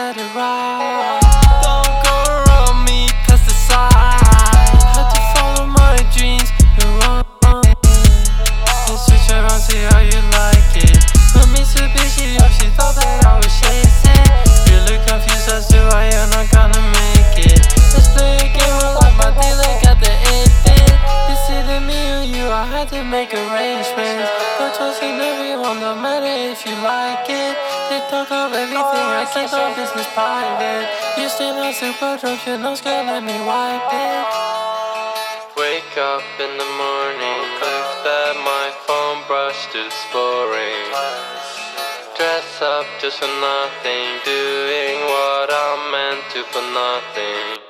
let it ride. Don't go around me, pesticide. Had to follow my dreams, you're wrong. Let's switch around, see how you like it. Put Mitsubishi up, she thought that I was chasing. You look confused as to why you're not gonna make it. Let's play a game of life, my dealer got the 8-bit. It's either me or you, I had to make arrangements. Don't trust in everyone, no matter if you like it. They talk of everything, I keep our business private. You still not super drunk, your nose, girl, let me wipe it. Wake up in the morning, looked at my phone, brushed it's boring. Dress up just for nothing, doing what I'm meant to for nothing.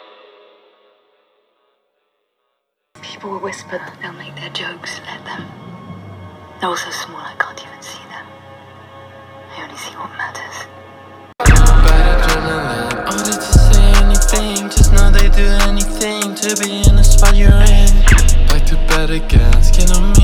People will whisper, they'll make their jokes, let them. They're all so small I can't even see them. I only see what matters. Bad adrenaline, order to say anything, just know they do anything to be in the spot you're in. Back to bed again, skin on me.